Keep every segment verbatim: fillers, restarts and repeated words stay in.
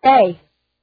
A.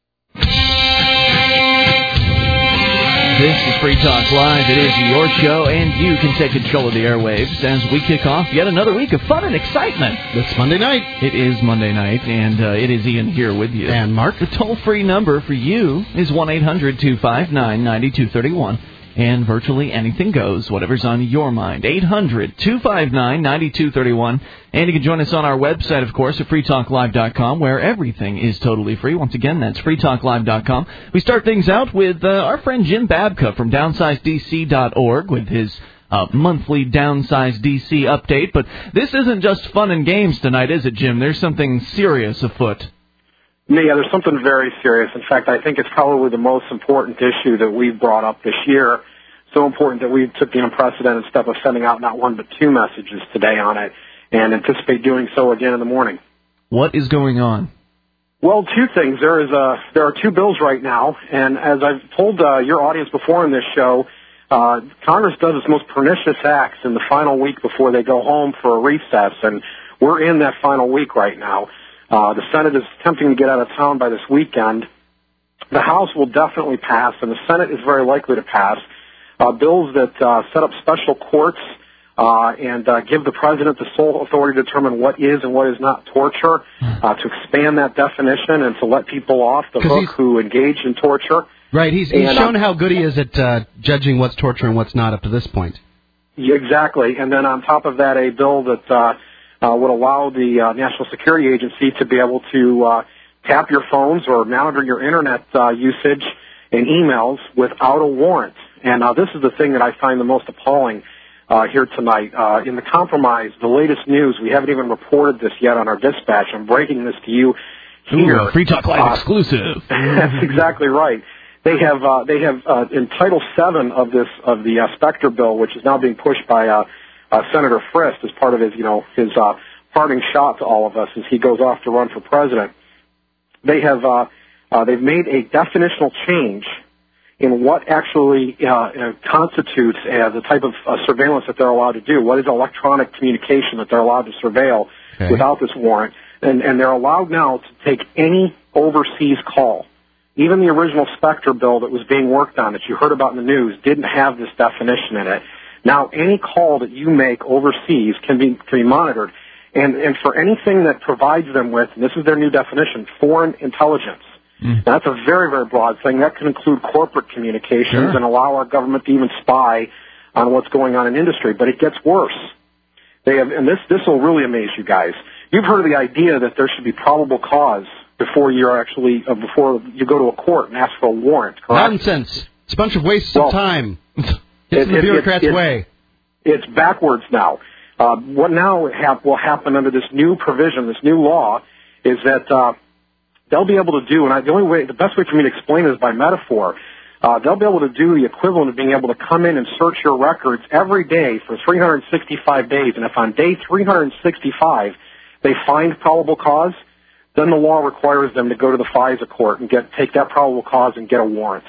This is Free Talk Live. It is your show, and you can take control of the airwaves as we kick off yet another week of fun and excitement. It's Monday night. It is Monday night, and uh, it is Ian here with you. And Mark. The toll-free number for you is one eight hundred two five nine nine two three one. And virtually anything goes, whatever's on your mind. eight hundred two five nine nine two three one. And you can join us on our website, of course, at free talk live dot com, where everything is totally free. Once again, that's free talk live dot com. We start things out with uh, our friend Jim Babka from downsize d c dot org with his uh, monthly Downsize D C update. But this isn't just fun and games tonight, is it, Jim? There's something serious afoot. Yeah, there's something very serious. In fact, I think it's probably the most important issue that we've brought up this year. So important that we took the unprecedented step of sending out not one but two messages today on it, and anticipate doing so again in the morning. What is going on? Well, two things. There is a, there are two bills right now, and as I've told uh, your audience before in this show, uh, Congress does its most pernicious acts in the final week before they go home for a recess, and we're in that final week right now. Uh, the Senate is attempting to get out of town by this weekend. The House will definitely pass, and the Senate is very likely to pass uh, bills that uh, set up special courts uh, and uh, give the president the sole authority to determine what is and what is not torture, uh, to expand that definition and to let people off the hook who engage in torture. Right, he's, he's and, shown uh, how good he is at uh, judging what's torture and what's not up to this point. Yeah, exactly, and then on top of that, a bill that uh, Uh, would allow the uh, National Security Agency to be able to uh, tap your phones or monitor your Internet uh, usage and emails without a warrant. And uh, this is the thing that I find the most appalling uh, here tonight. Uh, in the compromise, the latest news, we haven't even reported this yet on our dispatch. I'm breaking this to you here. Ooh, Free Talk Live uh, exclusive. That's exactly right. They have uh, they have uh, in Title seven of this of the uh, Specter bill, which is now being pushed by uh, Uh, Senator Frist as part of his, you know, his uh, parting shot to all of us as he goes off to run for president. They have uh, uh, they've made a definitional change in what actually uh, uh, constitutes uh, the type of uh, surveillance that they're allowed to do. What is electronic communication that they're allowed to surveil okay. without this warrant? And, and they're allowed now to take any overseas call. Even the original Specter bill that was being worked on that you heard about in the news didn't have this definition in it. Now, any call that you make overseas can be can be monitored, and and for anything that provides them with, and this is their new definition, foreign intelligence. Mm. Now, that's a very very broad thing. That can include corporate communications sure. and allow our government to even spy on what's going on in industry. But it gets worse. They have, and this this will really amaze you guys. You've heard of the idea that there should be probable cause before you're actually uh, before you go to a court and ask for a warrant. Correct? Nonsense. It's a bunch of wastes well, of time. It's the bureaucrat's it, it, way. It's backwards now. Uh, what now hap- will happen under this new provision, this new law, is that uh, they'll be able to do, and I, the only way, the best way for me to explain it is by metaphor. Uh, they'll be able to do the equivalent of being able to come in and search your records every day for three hundred sixty-five days, and if on day three hundred sixty-five they find probable cause, then the law requires them to go to the FISA court and get take that probable cause and get a warrant.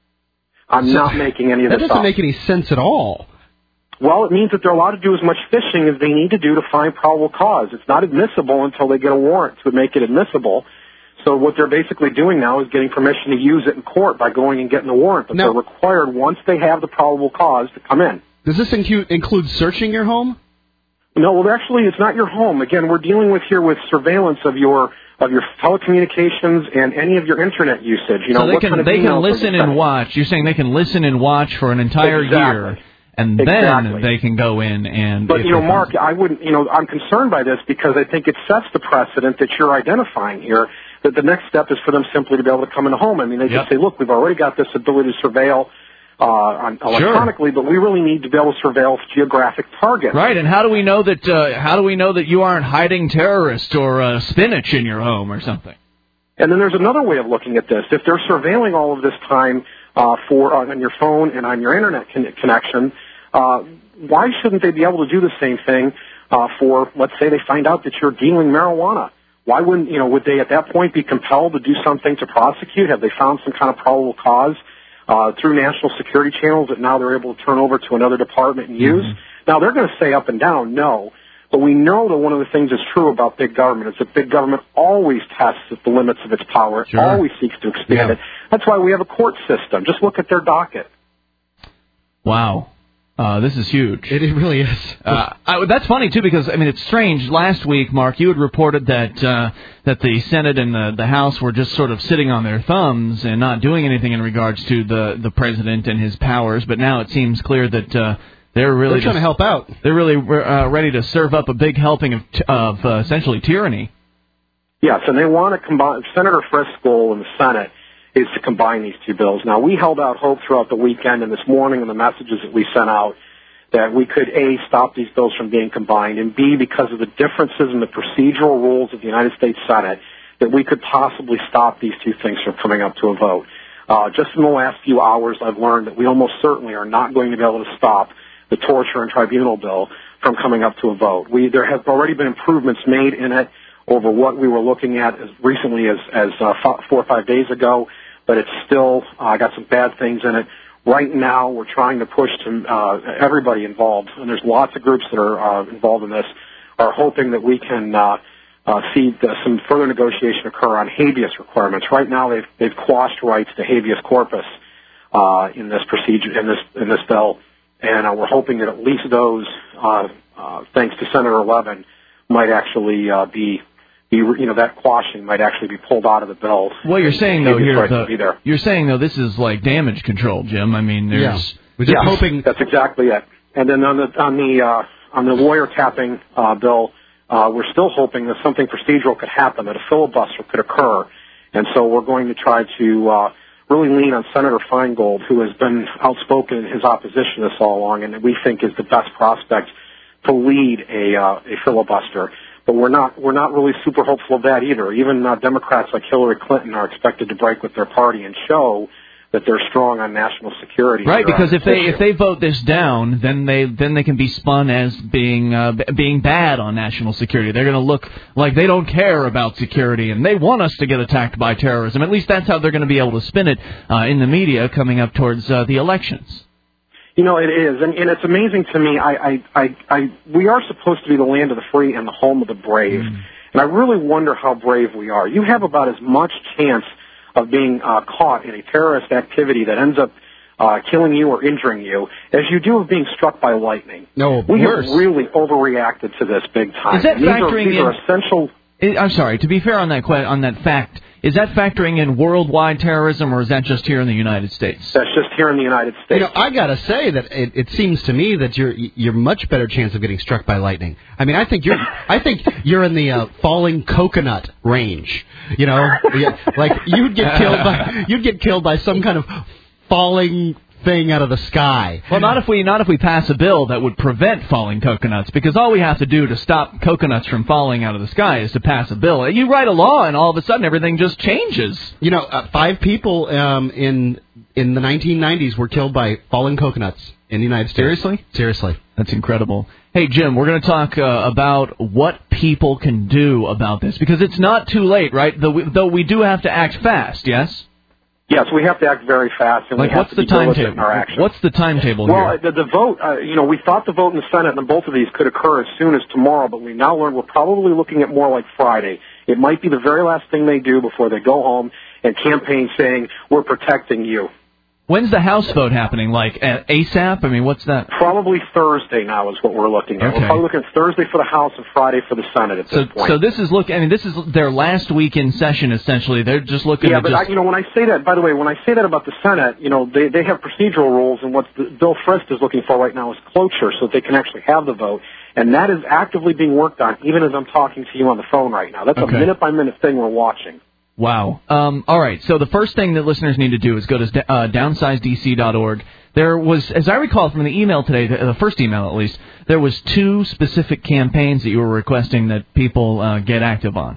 I'm so, not making any of this That doesn't up. make any sense at all. Well, it means that they're allowed to do as much fishing as they need to do to find probable cause. It's not admissible until they get a warrant to make it admissible. So what they're basically doing now is getting permission to use it in court by going and getting the warrant. But now, they're required, once they have the probable cause, to come in. Does this include, include searching your home? No, well, actually, it's not your home. Again, we're dealing with here with surveillance of your of your telecommunications and any of your Internet usage. You know, so they what can kind of they can emails listen and watch. You're saying they can listen and watch for an entire exactly. year, and then exactly. they can go in and. But you know, Mark, I wouldn't. You know, I'm concerned by this because I think it sets the precedent that you're identifying here. That the next step is for them simply to be able to come into home. I mean, they yep. just say, "Look, we've already got this ability to surveil uh, on electronically, sure. but we really need to be able to surveil geographic targets." Right, and how do we know that? Uh, how do we know that you aren't hiding terrorists or uh, spinach in your home or something? And then there's another way of looking at this. If they're surveilling all of this time uh, for uh, on your phone and on your Internet con- connection, uh, why shouldn't they be able to do the same thing uh, for, let's say, they find out that you're dealing marijuana? Why wouldn't, you know, would they at that point be compelled to do something to prosecute? Have they found some kind of probable cause uh, through national security channels that now they're able to turn over to another department and use? Mm-hmm. Now, they're going to say up and down, no. But we know that one of the things that's true about big government is that big government always tests at the limits of its power, sure. always seeks to expand yeah. it. That's why we have a court system. Just look at their docket. Wow. Uh, this is huge. It, it really is. Uh, I, that's funny, too, because, I mean, it's strange. Last week, Mark, you had reported that uh, that the Senate and the, the House were just sort of sitting on their thumbs and not doing anything in regards to the, the president and his powers. But now it seems clear that uh, they're really they're trying just, to help out. They're really uh, ready to serve up a big helping of, t- of uh, essentially tyranny. Yes, and they want to combine. Senator Frist's goal in the Senate is to combine these two bills. Now, we held out hope throughout the weekend and this morning in the messages that we sent out that we could, A, stop these bills from being combined, and B, because of the differences in the procedural rules of the United States Senate, that we could possibly stop these two things from coming up to a vote. Uh, just in the last few hours, I've learned that we almost certainly are not going to be able to stop the torture and tribunal bill from coming up to a vote. We, there have already been improvements made in it over what we were looking at as recently as, as uh, four or five days ago, but it's still uh, got some bad things in it. Right now, we're trying to push to uh, everybody involved, and there's lots of groups that are uh, involved in this, are hoping that we can uh, uh, see the, some further negotiation occur on habeas requirements. Right now, they've they've quashed rights to habeas corpus uh, in this procedure in this in this bill, and uh, we're hoping that at least those, uh, uh, thanks to Senator Levin, might actually uh, be. Be, you know, that quashing might actually be pulled out of the bill. Well, you're saying though here, the, you're saying though this is like damage control, Jim. I mean, there's. Yeah. We're just yeah, hoping that's exactly it. And then on the on the uh, on the lawyer tapping uh, bill, uh, we're still hoping that something procedural could happen, that a filibuster could occur, and so we're going to try to uh, really lean on Senator Feingold, who has been outspoken in his opposition to this all along, and we think is the best prospect to lead a uh, a filibuster. But we're not we're not really super hopeful of that either. Even uh, Democrats like Hillary Clinton are expected to break with their party and show that they're strong on national security. Right, because if they if they vote this down, then they then they can be spun as being uh, b- being bad on national security. They're going to look like they don't care about security and they want us to get attacked by terrorism. At least that's how they're going to be able to spin it uh, in the media coming up towards uh, the elections. You know, it is, and, and it's amazing to me. I, I, I, I, we are supposed to be the land of the free and the home of the brave, mm. and I really wonder how brave we are. You have about as much chance of being uh, caught in a terrorist activity that ends up uh, killing you or injuring you as you do of being struck by lightning. No, we worse. have really overreacted to this big time. Is that these factoring are, these in? Are essential. I'm sorry. To be fair on that on that fact. Is that factoring in worldwide terrorism, or is that just here in the United States? That's just here in the United States. You know, I gotta say that it, it seems to me that you're you're much better chance of getting struck by lightning. I mean, I think you're I think you're in the uh, falling coconut range. You know, like you'd get killed by you'd get killed by some kind of falling thing out of the sky. Well, not if we not if we pass a bill that would prevent falling coconuts, because all we have to do to stop coconuts from falling out of the sky is to pass a bill. You write a law, and all of a sudden everything just changes. You know, uh, five people um, in in the nineteen nineties were killed by falling coconuts in the United States. Seriously? Seriously. That's incredible. Hey, Jim, we're going to talk uh, about what people can do about this, because it's not too late, right? Though we, though we do have to act fast, yes? Yes, we have to act very fast, and like, we have what's to the be diligent in our timetable? actions. What's the timetable well, here? Well, the, the vote, uh, you know, we thought the vote in the Senate and both of these could occur as soon as tomorrow, but we now learn we're probably looking at more like Friday. It might be the very last thing they do before they go home and campaign saying, we're protecting you. When's the House vote happening? Like uh, ASAP? I mean, what's that? Probably Thursday now is what we're looking at. Okay. We're probably looking at Thursday for the House and Friday for the Senate at so, this point. So this is look. I mean, this is their last week in session. Essentially, they're just looking. Yeah, to but just... I, you know, when I say that, by the way, when I say that about the Senate, you know, they they have procedural rules, and what the, Bill Frist is looking for right now is cloture, so that they can actually have the vote, and that is actively being worked on, even as I'm talking to you on the phone right now. That's okay. a minute by minute thing we're watching. Wow. Um, all right. So the first thing that listeners need to do is go to uh, downsize D C dot org. There was, as I recall from the email today, the, the first email at least, there was two specific campaigns that you were requesting that people uh, get active on.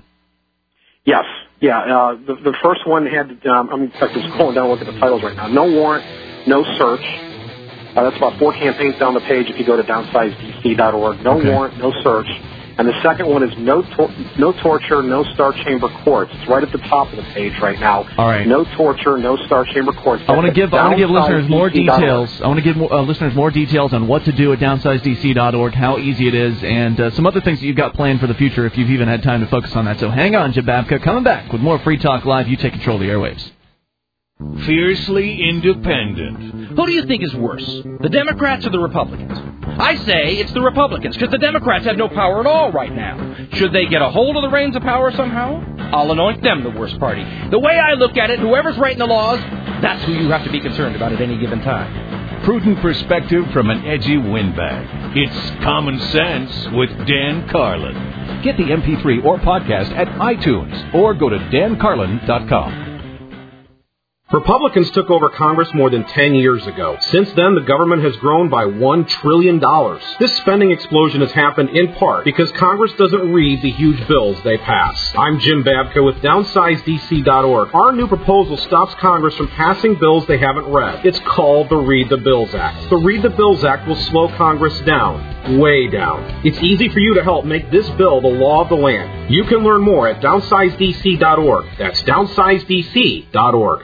Yes. Yeah. Uh, the, the first one had, um, I'm in fact just scrolling down and look at the titles right now. No warrant, no search. Uh, that's about four campaigns down the page if you go to downsize D C dot org. No okay. warrant, no search. And the second one is no tor- no torture, no star chamber quartz. It's right at the top of the page right now. All right. No torture, no star chamber quartz. I want to give I want to give listeners more downsize D C dot org. details. I want to give uh, listeners more details on what to do at downsize D C dot org, how easy it is, and uh, some other things that you've got planned for the future if you've even had time to focus on that. So hang on, Jim Babka. Coming back with more Free Talk Live. You take control of the airwaves. Fiercely independent. Who do you think is worse, the Democrats or the Republicans? I say it's the Republicans, because the Democrats have no power at all right now. Should they get a hold of the reins of power somehow? I'll anoint them the worst party. The way I look at it, whoever's writing the laws, that's who you have to be concerned about at any given time. Prudent perspective from an edgy windbag. It's Common Sense with Dan Carlin. Get the M P three or podcast at iTunes or go to dan carlin dot com. Republicans took over Congress more than ten years ago. Since then, the government has grown by one trillion dollars. This spending explosion has happened in part because Congress doesn't read the huge bills they pass. I'm Jim Babka with downsize D C dot org. Our new proposal stops Congress from passing bills they haven't read. It's called the Read the Bills Act. The Read the Bills Act will slow Congress down, way down. It's easy for you to help make this bill the law of the land. You can learn more at downsize D C dot org. That's downsize D C dot org.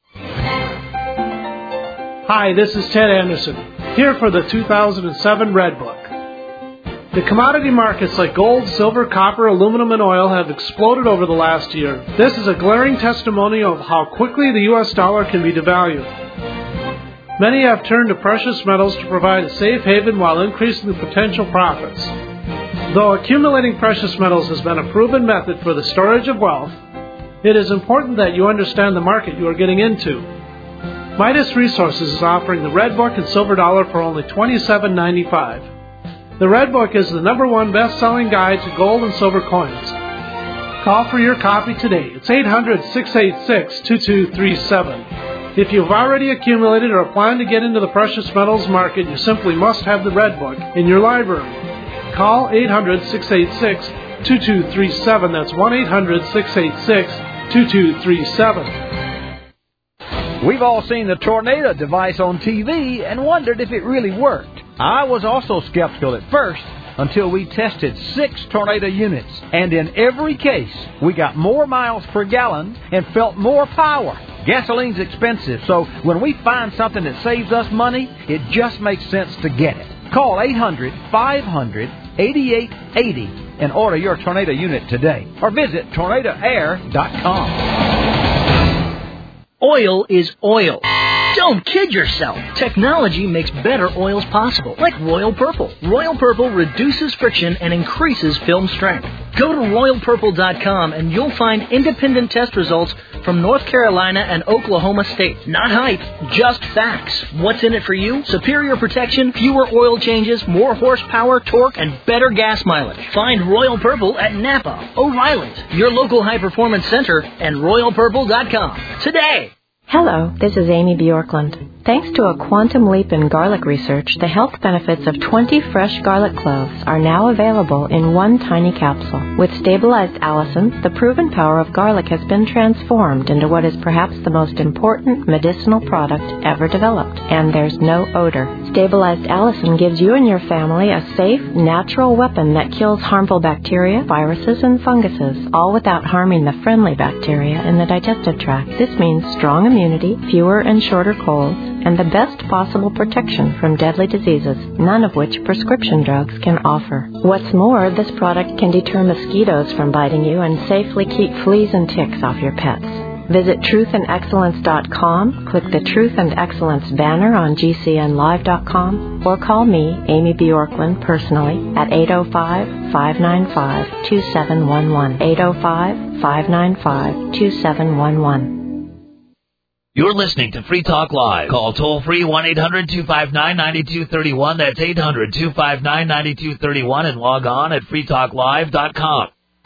Hi, this is Ted Anderson, here for the two thousand seven Red Book. The commodity markets like gold, silver, copper, aluminum, and oil have exploded over the last year. This is a glaring testimony of how quickly the U S dollar can be devalued. Many have turned to precious metals to provide a safe haven while increasing the potential profits. Though accumulating precious metals has been a proven method for the storage of wealth, it is important that you understand the market you are getting into. Midas Resources is offering the Red Book and Silver Dollar for only twenty-seven ninety-five. The Red Book is the number one best-selling guide to gold and silver coins. Call for your copy today. It's eight hundred, six eight six, two two three seven. If you've already accumulated or plan to get into the precious metals market, you simply must have the Red Book in your library. Call eight hundred, six eight six, two two three seven. That's one eight hundred, six eight six, two two three seven. We've all seen the tornado device on T V and wondered if it really worked. I was also skeptical at first until we tested six tornado units. And in every case, we got more miles per gallon and felt more power. Gasoline's expensive, so when we find something that saves us money, it just makes sense to get it. Call eight hundred, five hundred, eighty-eight eighty and order your tornado unit today. Or visit tornado air dot com. Oil is oil. Don't kid yourself. Technology makes better oils possible, like Royal Purple. Royal Purple reduces friction and increases film strength. Go to royal purple dot com and you'll find independent test results from North Carolina and Oklahoma State. Not hype, just facts. What's in it for you? Superior protection, fewer oil changes, more horsepower, torque, and better gas mileage. Find Royal Purple at Napa, O'Reilly's, your local high-performance center, and royal purple dot com today. Hello, this is Amy Bjorklund. Thanks to a quantum leap in garlic research, the health benefits of twenty fresh garlic cloves are now available in one tiny capsule. With stabilized allicin, the proven power of garlic has been transformed into what is perhaps the most important medicinal product ever developed, and there's no odor. Stabilized allicin gives you and your family a safe, natural weapon that kills harmful bacteria, viruses, and funguses, all without harming the friendly bacteria in the digestive tract. This means strong immunity, fewer and shorter colds, and the best possible protection from deadly diseases, none of which prescription drugs can offer. What's more, this product can deter mosquitoes from biting you and safely keep fleas and ticks off your pets. Visit truth and excellence dot com, click the Truth and Excellence banner on G C N live dot com, or call me, Amy Bjorklund, personally at eight oh five, five nine five, two seven one one, eight oh five, five nine five, two seven one one. You're listening to Free Talk Live. Call toll-free one eight hundred, two five nine, nine two three one. That's eight hundred, two five nine, nine two three one and log on at free talk live dot com.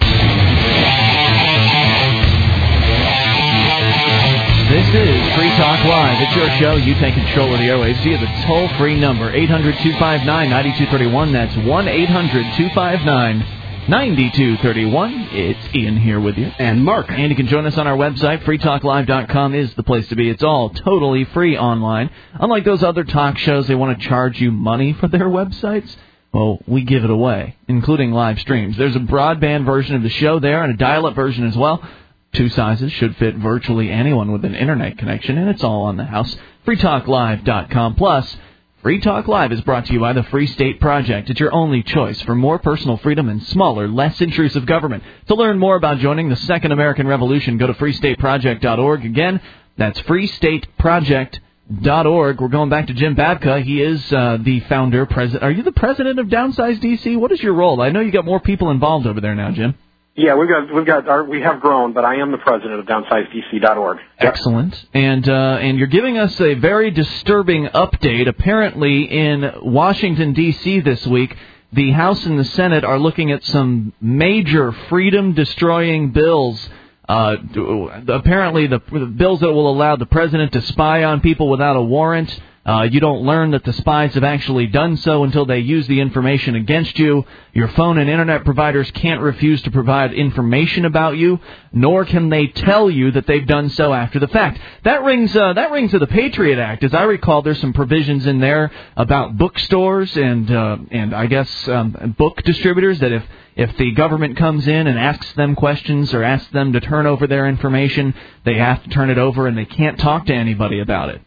This is Free Talk Live. It's your show. You take control of the airwaves via the toll-free number, eight hundred, two five nine, nine two three one. That's one eight hundred, two five nine, nine two three one. It's Ian here with you. And Mark. And you can join us on our website. free talk live dot com is the place to be. It's all totally free online. Unlike those other talk shows, they want to charge you money for their websites. well, we give it away, including live streams. There's a broadband version of the show there and a dial-up version as well. Two sizes should fit virtually anyone with an internet connection, and it's all on the house. free talk live dot com. Plus, Free Talk Live is brought to you by the Free State Project. It's your only choice for more personal freedom and smaller, less intrusive government. To learn more about joining the Second American Revolution, go to free state project dot org. Again, that's free state project dot org. We're going back to Jim Babka. He is uh, the founder, president. Are you the president of Downsize D C? What is your role? I know you got more people involved over there now, Jim. Yeah, we've got we've got our, we have grown, but I am the president of downsize D C dot org. Excellent, and uh, and you're giving us a very disturbing update. Apparently, in Washington D C this week, the House and the Senate are looking at some major freedom-destroying bills. Uh, apparently, the, the bills that will allow the president to spy on people without a warrant. Uh, you don't learn that the spies have actually done so until they use the information against you. Your phone and internet providers can't refuse to provide information about you, nor can they tell you that they've done so after the fact. That rings uh, that rings to the Patriot Act. As I recall, there's some provisions in there about bookstores and uh, and I guess um, book distributors that if if the government comes in and asks them questions or asks them to turn over their information, they have to turn it over and they can't talk to anybody about it.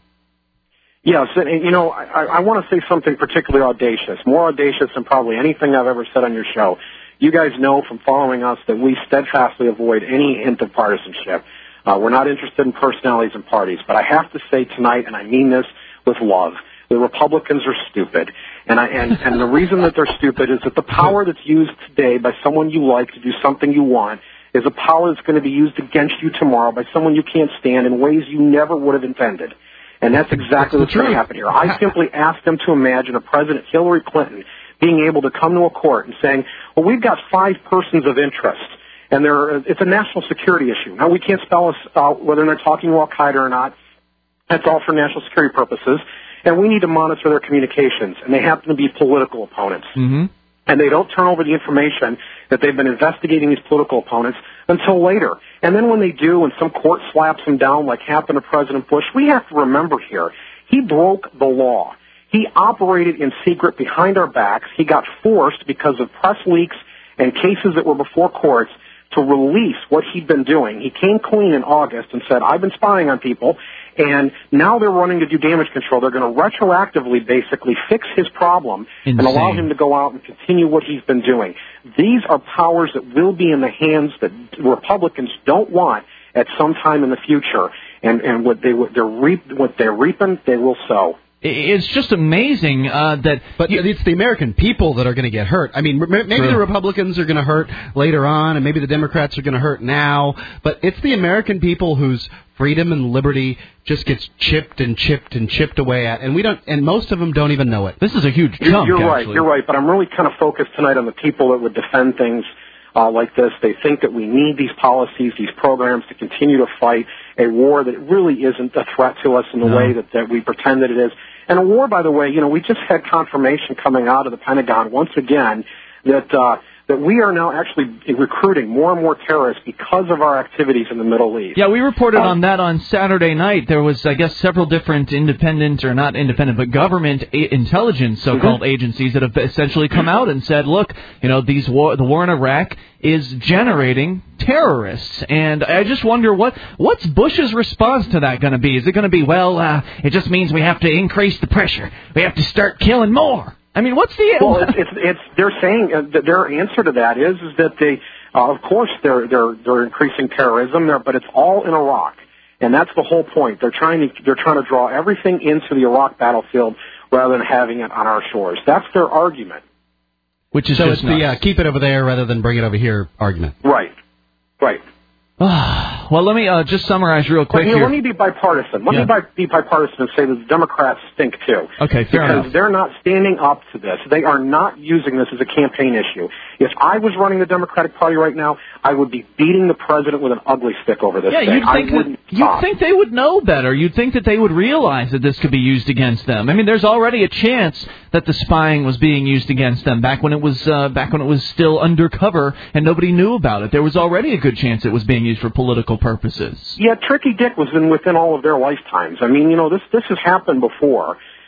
Yes, and, you know, I, I want to say something particularly audacious, more audacious than probably anything I've ever said on your show. You guys know from following us that we steadfastly avoid any hint of partisanship. Uh, we're not interested in personalities and parties, but I have to say tonight, and I mean this with love, the Republicans are stupid. And, I, and, and the reason that they're stupid is that the power that's used today by someone you like to do something you want is a power that's going to be used against you tomorrow by someone you can't stand in ways you never would have intended. And that's exactly what's going to happen here. I simply asked them to imagine a President Hillary Clinton being able to come to a court and saying, well, we've got five persons of interest, and they're, it's a national security issue. Now, we can't spell us out whether they're talking to Al-Qaeda or not. That's all for national security purposes. And we need to monitor their communications, and they happen to be political opponents. Mm-hmm. And they don't turn over the information that they've been investigating these political opponents until later. And then when they do and some court slaps them down like happened to President Bush, we have to remember here, he broke the law. He operated in secret behind our backs. He got forced because of press leaks and cases that were before courts to release what he'd been doing. He came clean in August and said, I've been spying on people, and now they're running to do damage control. They're going to retroactively basically fix his problem Insane. and allow him to go out and continue what he's been doing. These are powers that will be in the hands that Republicans don't want at some time in the future, and, and what, they, what, they're reap, what they're reaping, they will sow. It's just amazing uh, that... But you, it's the American people that are going to get hurt. I mean, maybe True. the Republicans are going to hurt later on, and maybe the Democrats are going to hurt now, but it's the American people whose freedom and liberty just gets chipped and chipped and chipped away at, and we don't, and most of them don't even know it. This is a huge You're, chunk, you're right, actually. you're right, but I'm really kind of focused tonight on the people that would defend things uh, like this. They think that we need these policies, these programs to continue to fight a war that really isn't a threat to us in the no. way that, that we pretend that it is. And a war, by the way, you know, we just had confirmation coming out of the Pentagon once again that uh, that we are now actually recruiting more and more terrorists because of our activities in the Middle East. Yeah, we reported um, on that on Saturday night. There was, I guess, several different independent, or not independent, but government a- intelligence so-called mm-hmm. agencies that have essentially come out and said, look, you know, these war, the war in Iraq is generating terrorists. And I just wonder, what what's Bush's response to that going to be? Is it going to be, well, uh, it just means we have to increase the pressure. We have to start killing more. I mean, what's the... Well, it's, it's, it's they're saying uh, that their answer to that is is that they, uh, of course, they're they're they're increasing terrorism there, but it's all in Iraq, and that's the whole point. They're trying to they're trying to draw everything into the Iraq battlefield rather than having it on our shores. That's their argument. Which is so just it's the uh, keep it over there rather than bring it over here argument. Right, right. Well, let me uh, just summarize real quick well, here. Let me be bipartisan. Let yeah. me bi- be bipartisan and say that the Democrats stink, too. Okay, fair because enough. Because they're not standing up to this. They are not using this as a campaign issue. If I was running the Democratic Party right now, I would be beating the president with an ugly stick over this yeah, thing. You'd think, I wouldn't that, you'd think they would know better. You'd think that they would realize that this could be used against them. I mean, there's already a chance that the spying was being used against them back when it was uh, back when it was still undercover and nobody knew about it. There was already a good chance it was being used for political purposes. Yeah, Tricky Dick was in within all of their lifetimes. I mean, you know, this this has happened before.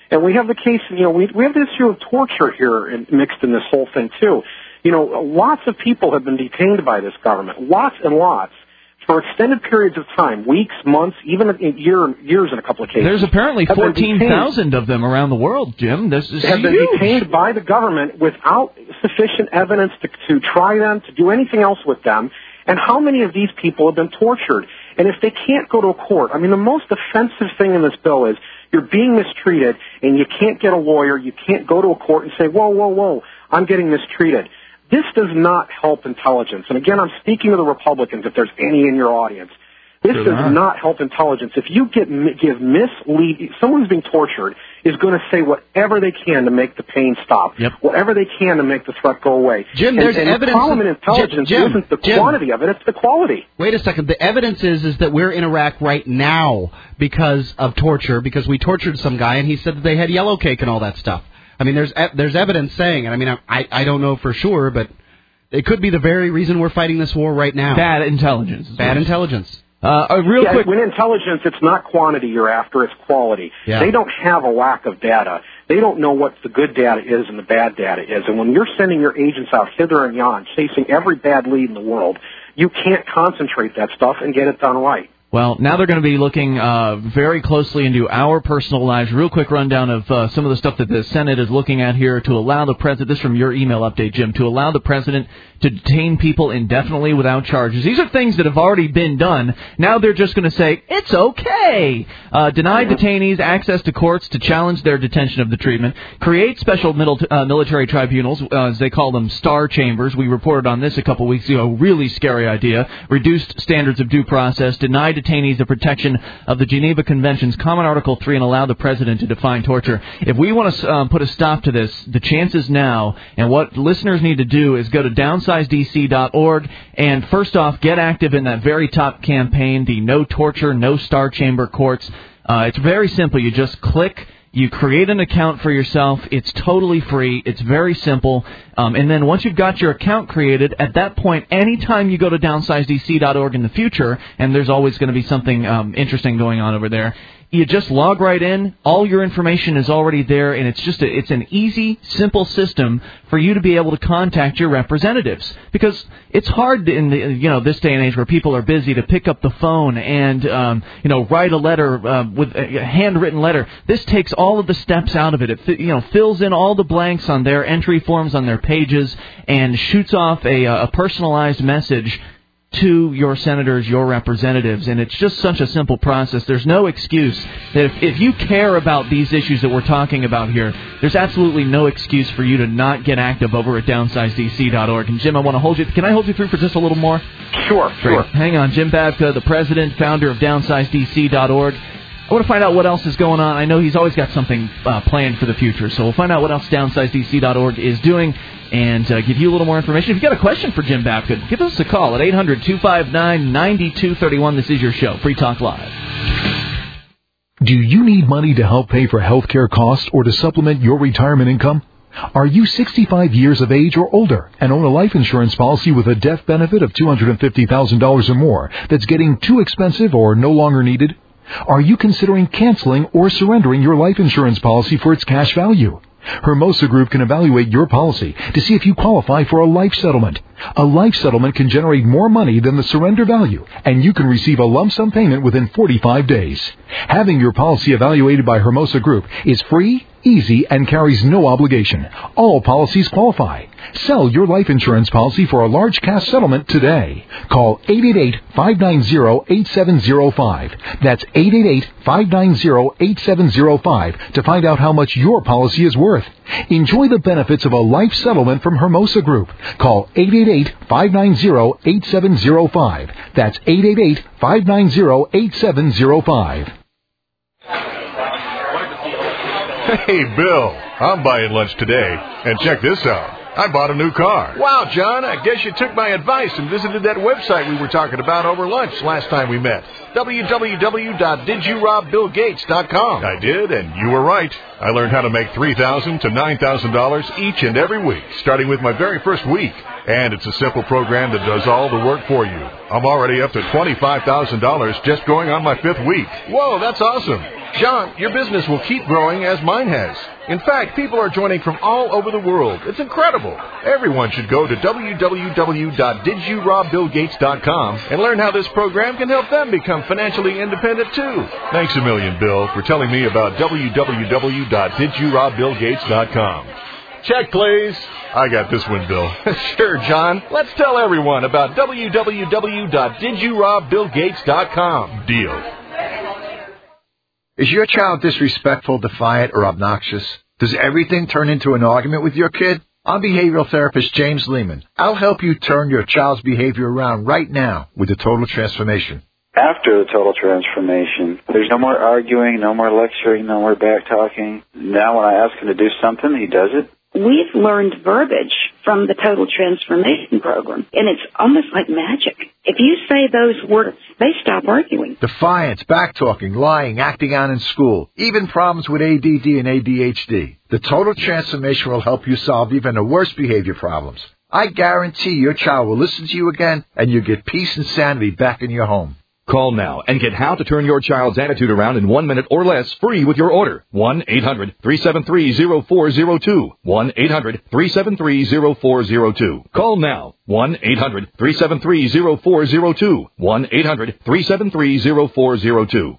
And we have the case, you know, we we have the issue of torture here in, mixed in this whole thing too. You know, lots of people have been detained by this government, lots and lots, for extended periods of time, weeks, months, even a year, years in a couple of cases. There's apparently fourteen thousand of them around the world, Jim. This is have huge. been detained by the government without sufficient evidence to, to try them, to do anything else with them. And how many of these people have been tortured? And if they can't go to a court, I mean, the most offensive thing in this bill is you're being mistreated, and you can't get a lawyer, you can't go to a court and say, whoa, whoa, whoa, I'm getting mistreated. This does not help intelligence. And again, I'm speaking to the Republicans, if there's any in your audience. This Sure does not. not help intelligence. If you get, give mislead, someone who's being tortured is going to say whatever they can to make the pain stop, yep. whatever they can to make the threat go away. Jim, and, there's and evidence. The problem in intelligence Jim, isn't the Jim, quantity of it; it's the quality. Wait a second. The evidence is is that we're in Iraq right now because of torture, because we tortured some guy, and he said that they had yellow cake and all that stuff. I mean, there's there's evidence saying it. I mean, I I don't know for sure, but it could be the very reason we're fighting this war right now. Bad intelligence. Bad intelligence. Uh, uh, real yeah, quick. When intelligence, it's not quantity you're after, it's quality. Yeah. They don't have a lack of data. They don't know what the good data is and the bad data is. And when you're sending your agents out hither and yon, chasing every bad lead in the world, you can't concentrate that stuff and get it done right. Well, now they're going to be looking uh, very closely into our personal lives. Real quick rundown of uh, some of the stuff that the Senate is looking at here to allow the president, this is from your email update, Jim, to allow the president to detain people indefinitely without charges. These are things that have already been done. Now they're just going to say, it's okay. Uh, deny detainees access to courts to challenge their detention of the treatment. Create special middle, uh, military tribunals, uh, as they call them, star chambers. We reported on this a couple weeks ago. Really scary idea. Reduced standards of due process. Deny detainees the protection of the Geneva Convention's Common Article three and allow the president to define torture. If we want to um, put a stop to this, the chances now, and what listeners need to do is go to downsize D C dot org and first off, get active in that very top campaign, the No Torture, No Star Chamber Courts. Uh, it's very simple. You just click. You create an account for yourself. It's totally free. It's very simple. Um, and then once you've got your account created, at that point, anytime you go to downsize D C dot org in the future, and there's always going to be something um, interesting going on over there, you just log right in. All your information is already there, and it's just a, it's an easy, simple system for you to be able to contact your representatives. Because it's hard in the you know this day and age where people are busy to pick up the phone and um, you know write a letter uh, with a handwritten letter. This takes all of the steps out of it. It you know fills in all the blanks on their entry forms on their pages and shoots off a, a personalized message to your senators, your representatives, and it's just such a simple process. There's no excuse that if, if you care about these issues that we're talking about here, there's absolutely no excuse for you to not get active over at downsize D C dot org. And Jim, I want to hold you. Can I hold you through for just a little more? Sure, Great. sure. Hang on, Jim Babka, the president, founder of downsize D C dot org. I want to find out what else is going on. I know he's always got something uh, planned for the future, so we'll find out what else downsize D C dot org is doing and uh, give you a little more information. If you've got a question for Jim Babka, give us a call at eight hundred, two five nine, nine two three one. This is your show, Free Talk Live. Do you need money to help pay for health care costs or to supplement your retirement income? Are you sixty-five years of age or older and own a life insurance policy with a death benefit of two hundred fifty thousand dollars or more that's getting too expensive or no longer needed? Are you considering canceling or surrendering your life insurance policy for its cash value? Hermosa Group can evaluate your policy to see if you qualify for a life settlement. A life settlement can generate more money than the surrender value, and you can receive a lump sum payment within forty-five days. Having your policy evaluated by Hermosa Group is free, easy, and carries no obligation. All policies qualify. Sell your life insurance policy for a large cash settlement today. Call eight eight eight, five nine zero, eight seven zero five. That's eight eight eight, five nine zero, eight seven zero five to find out how much your policy is worth. Enjoy the benefits of a life settlement from Hermosa Group. Call eight eight eight, five nine zero, eight seven zero five. That's eight eight eight, five nine zero, eight seven zero five. Hey, Bill, I'm buying lunch today, and check this out. I bought a new car. Wow, John, I guess you took my advice and visited that website we were talking about over lunch last time we met. w w w dot did you rob bill gates dot com. I did, and you were right. I learned how to make three thousand dollars to nine thousand dollars each and every week, starting with my very first week. And it's a simple program that does all the work for you. I'm already up to twenty-five thousand dollars just going on my fifth week. Whoa, that's awesome. John, your business will keep growing as mine has. In fact, people are joining from all over the world. It's incredible. Everyone should go to w w w dot did you rob bill gates dot com and learn how this program can help them become financially independent, too. Thanks a million, Bill, for telling me about w w w dot did you rob bill gates dot com. Check, please. I got this one, Bill. Sure, John. Let's tell everyone about w w w dot did you rob bill gates dot com. Deal. Is your child disrespectful, defiant, or obnoxious? Does everything turn into an argument with your kid? I'm behavioral therapist James Lehman. I'll help you turn your child's behavior around right now with the Total Transformation. After the Total Transformation, there's no more arguing, no more lecturing, no more back-talking. Now when I ask him to do something, he does it. We've learned verbiage from the Total Transformation Program, and it's almost like magic. If you say those words, they stop arguing. Defiance, back-talking, lying, acting out in school, even problems with A D D and A D H D. The Total Transformation will help you solve even the worst behavior problems. I guarantee your child will listen to you again, and you'll get peace and sanity back in your home. Call now and get how to turn your child's attitude around in one minute or less free with your order. one eight hundred three seven three zero four zero two. one eight hundred three seven three zero four zero two. Call now. one eight hundred three seven three zero four zero two. one eight hundred three seven three zero four zero two.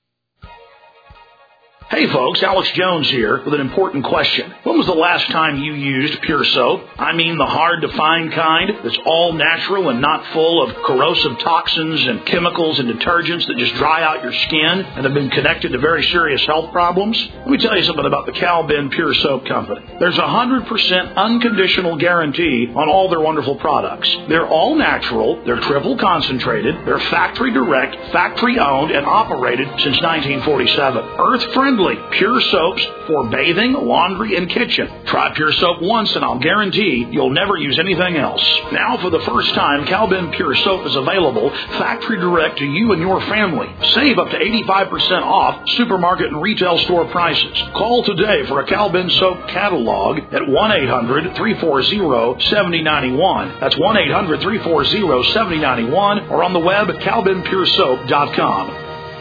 Hey folks, Alex Jones here with an important question. When was the last time you used Pure Soap? I mean the hard-to-find kind that's all natural and not full of corrosive toxins and chemicals and detergents that just dry out your skin and have been connected to very serious health problems? Let me tell you something about the Cal-Ben Pure Soap Company. There's a one hundred percent unconditional guarantee on all their wonderful products. They're all natural, they're triple concentrated, they're factory direct, factory owned, and operated since nineteen forty-seven. Earth-friendly. Pure soaps for bathing, laundry, and kitchen. Try Pure Soap once and I'll guarantee you'll never use anything else. Now for the first time, Cal-Ben Pure Soap is available factory direct to you and your family. Save up to eighty-five percent off supermarket and retail store prices. Call today for a Cal-Ben Soap catalog at one eight hundred three four zero seven zero nine one. That's one eight hundred three four zero seven zero nine one or on the web at cal ben pure soap dot com.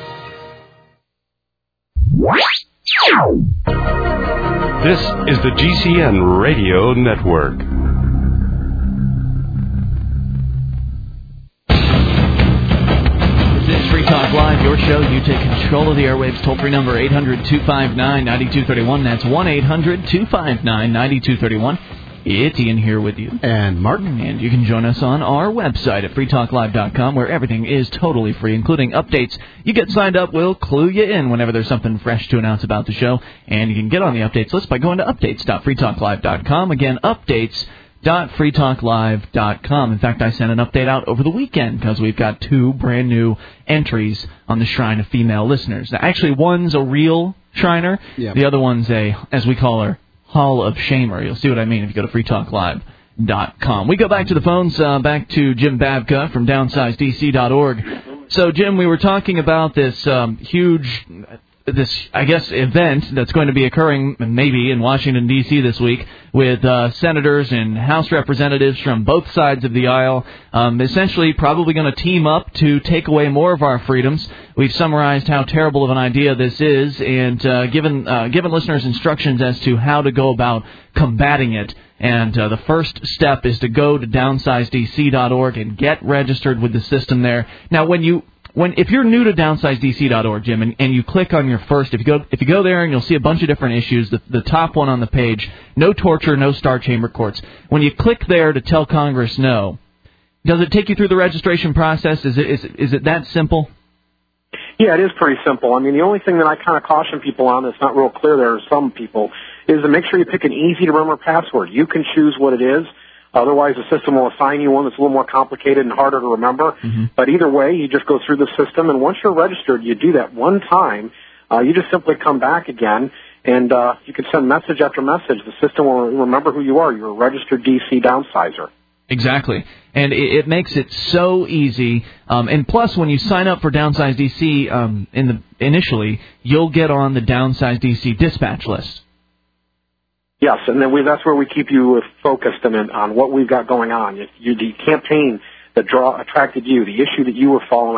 This is the G C N Radio Network. This is Free Talk Live, your show. You take control of the airwaves. Toll-free number eight hundred two five nine nine two three one. That's one eight hundred two five nine nine two three one. It's Ian here with you. And Martin. And you can join us on our website at free talk live dot com, where everything is totally free, including updates. You get signed up, we'll clue you in whenever there's something fresh to announce about the show. And you can get on the updates list by going to updates dot free talk live dot com. Again, updates dot free talk live dot com. In fact, I sent an update out over the weekend because we've got two brand new entries on the Shrine of Female Listeners. Now, actually, one's a real Shriner. Yep. The other one's a, as we call her, Hall of Shamer. You'll see what I mean if you go to free talk live dot com. We go back to the phones, uh, back to Jim Babka from downsize d c dot org. So, Jim, we were talking about this um, huge, this, I guess, event that's going to be occurring maybe in Washington, D C this week with uh, senators and House representatives from both sides of the aisle, um, essentially probably going to team up to take away more of our freedoms. We've summarized how terrible of an idea this is and uh, given uh, given listeners instructions as to how to go about combating it. And uh, the first step is to go to downsize d c dot org and get registered with the system there. Now, when you When if you're new to downsize d c dot org, Jim, and, and you click on your first, if you go if you go there and you'll see a bunch of different issues, the, the top one on the page, no torture, no Star Chamber courts. When you click there to tell Congress no, does it take you through the registration process? Is it is it, is it that simple? Yeah, it is pretty simple. I mean, the only thing that I kind of caution people on that's not real clear there are some people is to make sure you pick an easy-to-remember password. You can choose what it is. Otherwise, the system will assign you one that's a little more complicated and harder to remember. Mm-hmm. But either way, you just go through the system, and once you're registered, you do that one time. Uh, you just simply come back again, and uh, you can send message after message. The system will remember who you are. You're a registered D C downsizer. Exactly. And it, it makes it so easy. Um, and plus, when you sign up for Downsize D C um, in the initially, you'll get on the Downsize D C dispatch list. Yes, and then we, that's where we keep you focused on, on what we've got going on. You, you, the campaign that draw, attracted you, the issue that you were following,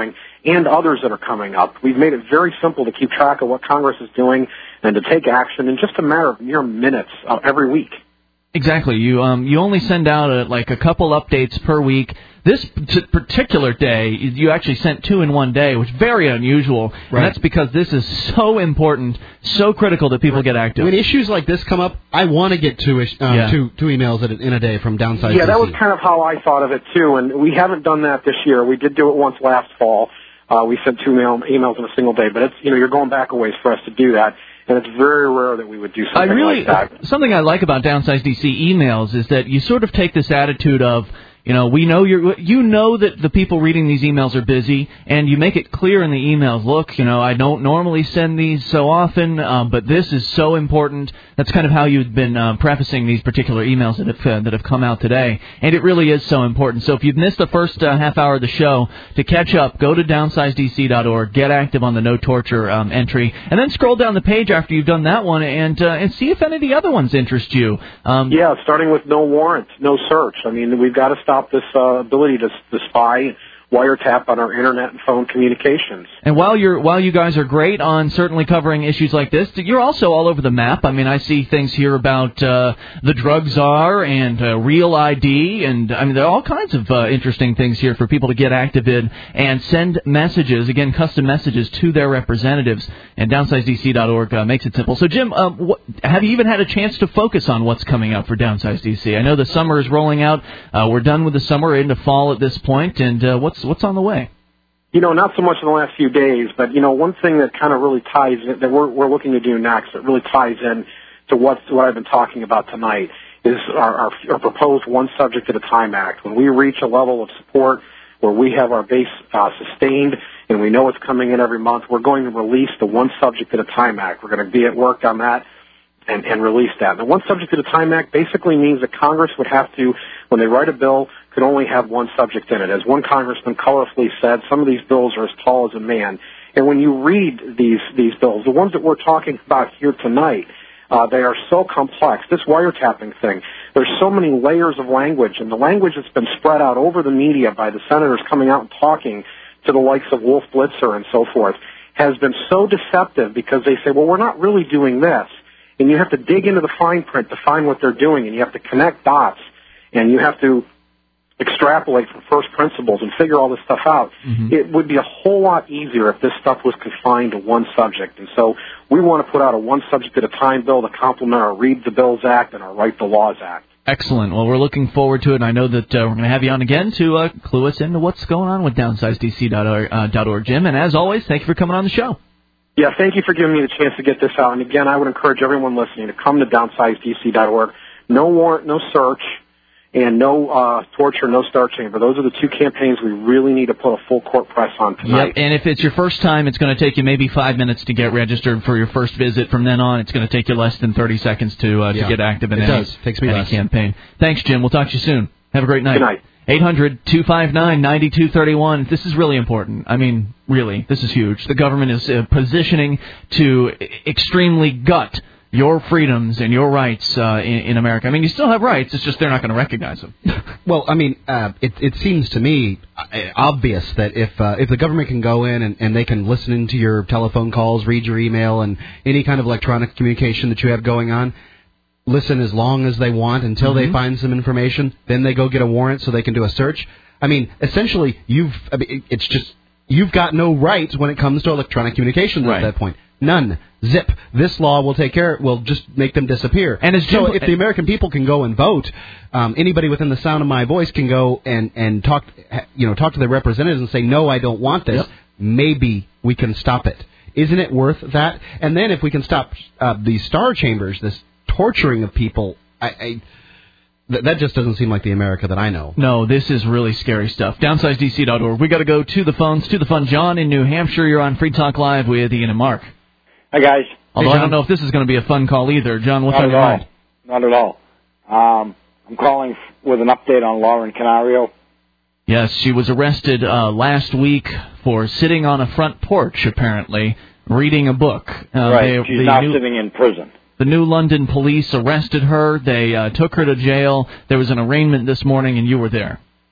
and others that are coming up. We've made it very simple to keep track of what Congress is doing and to take action in just a matter of mere minutes uh, every week. Exactly. You um you only send out a, like a couple updates per week. This p- particular day, you actually sent two in one day, which is very unusual. Right. And that's because this is so important, so critical that people get active. When issues like this come up, I want to get two, ish- uh, Yeah. two, two emails in a, in a day from Downside Yeah, that D C. was kind of how I thought of it, too, and we haven't done that this year. We did do it once last fall. Uh, we sent two mail- emails in a single day, but it's, you know, you're going back a ways for us to do that, and it's very rare that we would do something I really, like that. Something I like about Downsize D C emails is that you sort of take this attitude of, you know, we know you're, you know that the people reading these emails are busy, and you make it clear in the emails, look, you know, I don't normally send these so often, um, but this is so important. That's kind of how you've been uh, prefacing these particular emails that have uh, that have come out today, and it really is so important. So if you've missed the first uh, half hour of the show, to catch up, go to downsize d c dot org, get active on the no torture um, entry, and then scroll down the page after you've done that one, and uh, and see if any of the other ones interest you. Um, Yeah, starting with no warrant, no search. I mean, we've got to stop this uh, ability to, to spy, wiretap on our internet and phone communications. And while you're while you guys are great on certainly covering issues like this, you're also all over the map. I mean, I see things here about uh, the drug czar and uh, Real I D, and I mean, there are all kinds of uh, interesting things here for people to get active in and send messages, again, custom messages to their representatives. And downsize d c dot org uh, makes it simple. So, Jim, um, what, have you even had a chance to focus on what's coming up for Downsize D C? I know the summer is rolling out. Uh, we're done with the summer, into fall at this point, and uh, what's what's on the way? You know, not so much in the last few days, but, you know, one thing that kind of really ties in, that we're, we're looking to do next, that really ties in to what, what I've been talking about tonight, is our, our, our proposed One Subject at a Time Act. When we reach a level of support where we have our base uh, sustained and we know it's coming in every month, we're going to release the One Subject at a Time Act. We're going to be at work on that and, and release that. And the One Subject at a Time Act basically means that Congress would have to, when they write a bill, could only have one subject in it. As one congressman colorfully said, some of these bills are as tall as a man. And when you read these these bills, the ones that we're talking about here tonight, uh, they are so complex. This wiretapping thing, there's so many layers of language, and the language that's been spread out over the media by the senators coming out and talking to the likes of Wolf Blitzer and so forth has been so deceptive because they say, well, we're not really doing this. And you have to dig into the fine print to find what they're doing, and you have to connect dots, and you have to extrapolate from first principles and figure all this stuff out. Mm-hmm. It would be a whole lot easier if this stuff was confined to one subject. And so we want to put out a one subject at a time bill to complement our Read the Bills Act and our Write the Laws Act. Excellent. Well, we're looking forward to it, and I know that uh, we're going to have you on again to uh, clue us into what's going on with downsize d c dot org, Jim. And as always, thank you for coming on the show. Yeah, thank you for giving me the chance to get this out. And again, I would encourage everyone listening to come to downsize d c dot org. No warrant, no search. And no uh, torture, no star chamber. Those are the two campaigns we really need to put a full court press on tonight. Yep. And if it's your first time, it's going to take you maybe five minutes to get registered for your first visit. From then on, it's going to take you less than thirty seconds to uh, yeah, to get active in it any, does. Takes me any less. campaign. Thanks, Jim. We'll talk to you soon. Have a great night. Good night. eight hundred two five nine nine two three one. This is really important. I mean, really, this is huge. The government is uh, positioning to extremely gut your freedoms and your rights uh, in, in America. I mean, you still have rights. It's just they're not going to recognize them. Well, I mean, uh, it, it seems to me obvious that if uh, if the government can go in and, and they can listen into your telephone calls, read your email, and any kind of electronic communication that you have going on, listen as long as they want until mm-hmm. they find some information, then they go get a warrant so they can do a search. I mean, essentially, you've I mean, it's just you've got no rights when it comes to electronic communications right. at that point. None. Zip. This law will take care. Will just make them disappear. And as Jim, so, if the American people can go and vote, um, anybody within the sound of my voice can go and and talk, you know, talk to their representatives and say, no, I don't want this. Yep. Maybe we can stop it. Isn't it worth that? And then if we can stop uh, these star chambers, this torturing of people, I. I Th- that just doesn't seem like the America that I know. No, this is really scary stuff. downsize d c dot org. We got to go to the phones, to the fun. John in New Hampshire, you're on Free Talk Live with Ian and Mark. Hi, guys. Although hey, I don't know if this is going to be a fun call either. John, what's Not on your all. mind? Not at all. Um, I'm calling f- with an update on Lauren Canario. Yes, she was arrested uh, last week for sitting on a front porch, apparently, reading a book. Uh, right. they, She's now new... sitting in prison. The New London police arrested her. They uh, took her to jail. There was an arraignment this morning, and you were there.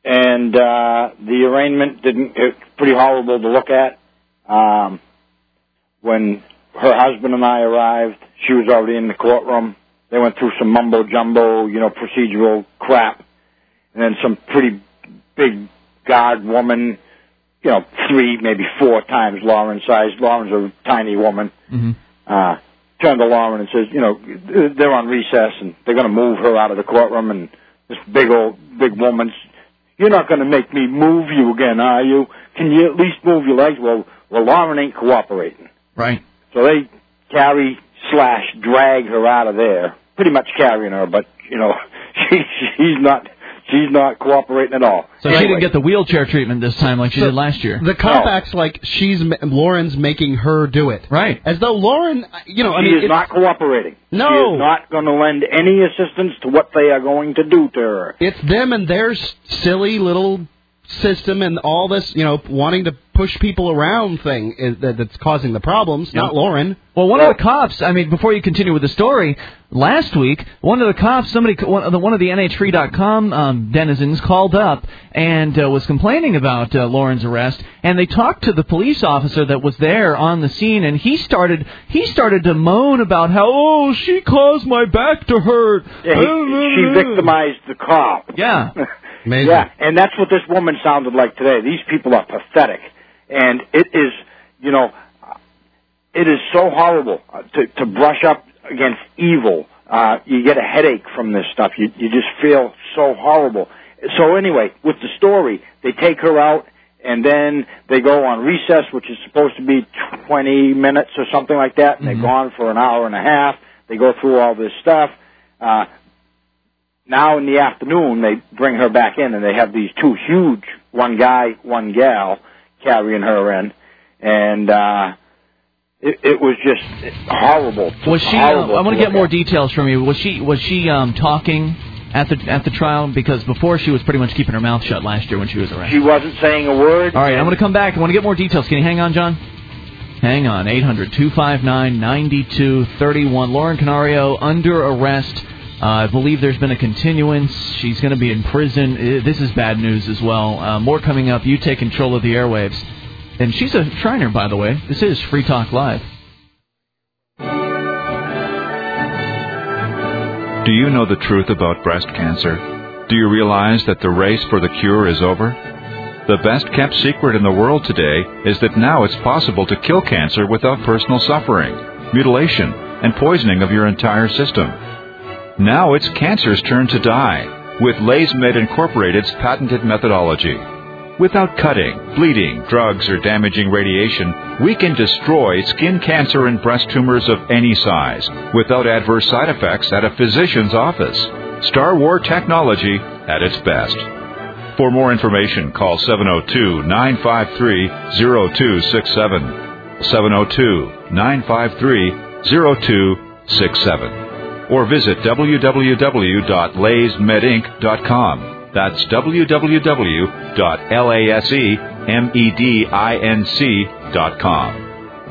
and uh, the arraignment didn't. It's pretty horrible to look at. Um, when her husband and I arrived, she was already in the courtroom. They went through some mumbo jumbo, you know, procedural crap, and then some pretty big guard woman, you know, three, maybe four times Lauren's size. Lauren's a tiny woman. Mm-hmm. Uh, turned to Lauren and says, you know, they're on recess and they're going to move her out of the courtroom, and this big old, big woman's, you're not going to make me move you again, are you? Can you at least move your legs? Well, well, Lauren ain't cooperating. Right. So they carry slash drag her out of there, pretty much carrying her, but, you know, she, she's not... She's not cooperating at all. So anyway. she didn't get the wheelchair treatment this time like she So did last year. The cop No. acts like she's Lauren's making her do it. Right. As though Lauren, you know, She I mean, is it's- not cooperating. No. She is not going to lend any assistance to what they are going to do to her. It's them and their s- silly little system and all this, you know, wanting to push people around thing is, that, that's causing the problems, not Lauren. Well, one of the cops, I mean, before you continue with the story, last week, one of the cops, somebody, one of the, one of the N H free dot com um, denizens called up and uh, was complaining about uh, Lauren's arrest, and they talked to the police officer that was there on the scene, and he started he started to moan about how, oh, she caused my back to hurt. Yeah, he, she victimized the cop. Yeah. Amazing. Yeah, and that's what this woman sounded like today. These people are pathetic. And it is, you know, it is so horrible to, to brush up against evil. Uh, you get a headache from this stuff. You, you just feel so horrible. So anyway, with the story, they take her out, and then they go on recess, which is supposed to be twenty minutes or something like that, and Mm-hmm. they're gone for an hour and a half. They go through all this stuff. Uh, now in the afternoon, they bring her back in, and they have these two huge, one guy, one gal, carrying her in, and uh, it, it was just horrible. Was she? horrible Uh, I want to look get more at. details from you. Was she? Was she um, talking at the at the trial? Because before she was pretty much keeping her mouth shut last year when she was arrested. She wasn't saying a word. All right, I'm going to come back. I want to get more details. Can you hang on, John? Hang on. eight hundred two five nine nine two three one. Lauren Canario under arrest. Uh, I believe there's been a continuance. She's going to be in prison. Uh, This is bad news as well. Uh, more coming up. You take control of the airwaves. And she's a Shriner, by the way. This is Free Talk Live. Do you know the truth about breast cancer? Do you realize that the race for the cure is over? The best-kept secret in the world today is that now it's possible to kill cancer without personal suffering, mutilation, and poisoning of your entire system. Now it's cancer's turn to die with LaysMed Incorporated's patented methodology. Without cutting, bleeding, drugs, or damaging radiation, we can destroy skin cancer and breast tumors of any size without adverse side effects at a physician's office. Star War technology at its best. For more information, call seven oh two, nine five three, oh two six seven, seven oh two, nine five three, oh two six seven, or visit w w w dot lays med inc dot com. That's w w w dot lasemedinc dot com.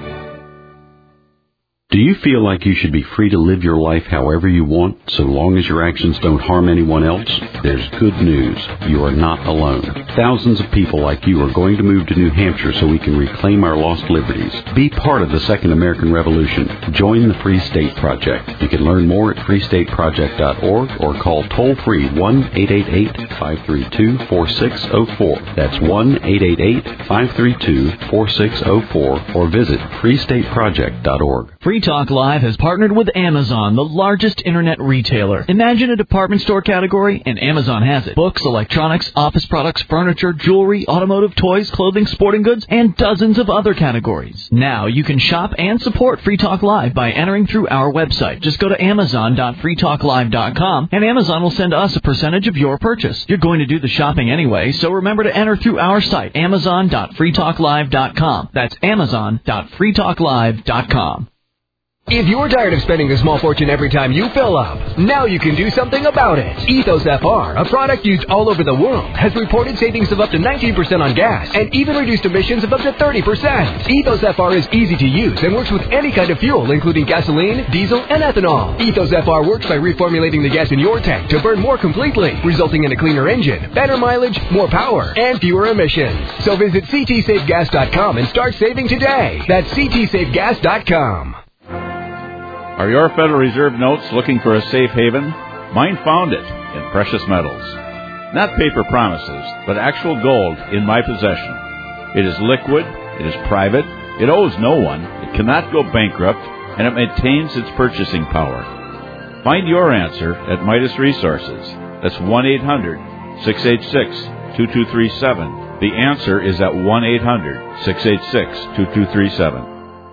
Do you feel like you should be free to live your life however you want, so long as your actions don't harm anyone else? There's good news. You are not alone. Thousands of people like you are going to move to New Hampshire so we can reclaim our lost liberties. Be part of the Second American Revolution. Join the Free State Project. You can learn more at free state project dot org or call toll-free one eight eight eight, five three two, four six zero four. That's one eight eight eight, five three two, four six zero four or visit free state project dot org. Free Talk Live has partnered with Amazon, the largest internet retailer. Imagine a department store category, and Amazon has it. Books, electronics, office products, furniture, jewelry, automotive, toys, clothing, sporting goods, and dozens of other categories. Now you can shop and support Free Talk Live by entering through our website. Just go to amazon dot free talk live dot com, and Amazon will send us a percentage of your purchase. You're going to do the shopping anyway, so remember to enter through our site, amazon dot free talk live dot com. That's amazon dot free talk live dot com. If you're tired of spending a small fortune every time you fill up, now you can do something about it. Ethos F R, a product used all over the world, has reported savings of up to nineteen percent on gas and even reduced emissions of up to thirty percent. Ethos F R is easy to use and works with any kind of fuel, including gasoline, diesel, and ethanol. Ethos F R works by reformulating the gas in your tank to burn more completely, resulting in a cleaner engine, better mileage, more power, and fewer emissions. So visit c t safe gas dot com and start saving today. That's c t safe gas dot com. Are your Federal Reserve notes looking for a safe haven? Mine found it in precious metals. Not paper promises, but actual gold in my possession. It is liquid, it is private, it owes no one, it cannot go bankrupt, and it maintains its purchasing power. Find your answer at Midas Resources. That's one eight hundred six eight six two two three seven. The answer is at one eight hundred six eight six two two three seven.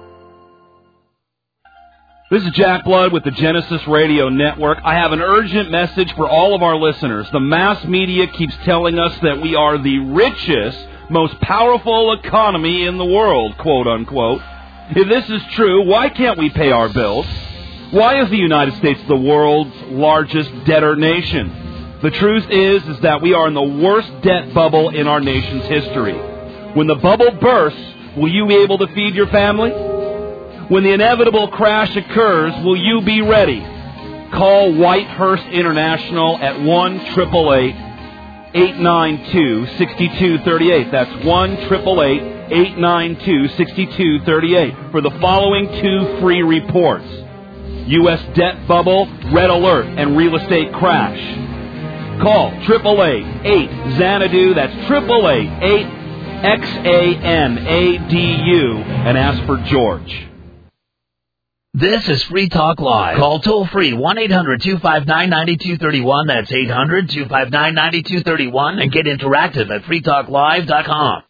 This is Jack Blood with the Genesis Radio Network. I have an urgent message for all of our listeners. The mass media keeps telling us that we are the richest, most powerful economy in the world, quote unquote. If this is true, why can't we pay our bills? Why is the United States the world's largest debtor nation? The truth is, is that we are in the worst debt bubble in our nation's history. When the bubble bursts, will you be able to feed your family? When the inevitable crash occurs, will you be ready? Call Whitehurst International at one eight eight eight, eight nine two, six two three eight. That's one eight eight eight, eight nine two, six two three eight for the following two free reports. U S debt bubble, red alert, and real estate crash. Call eight eight eight, eight, Xanadu. That's eight eight eight, eight, X A N A D U, and ask for George. This is Free Talk Live. Call toll-free one eight hundred two five nine nine two three one. That's eight hundred two five nine nine two three one. And get interactive at free talk live dot com.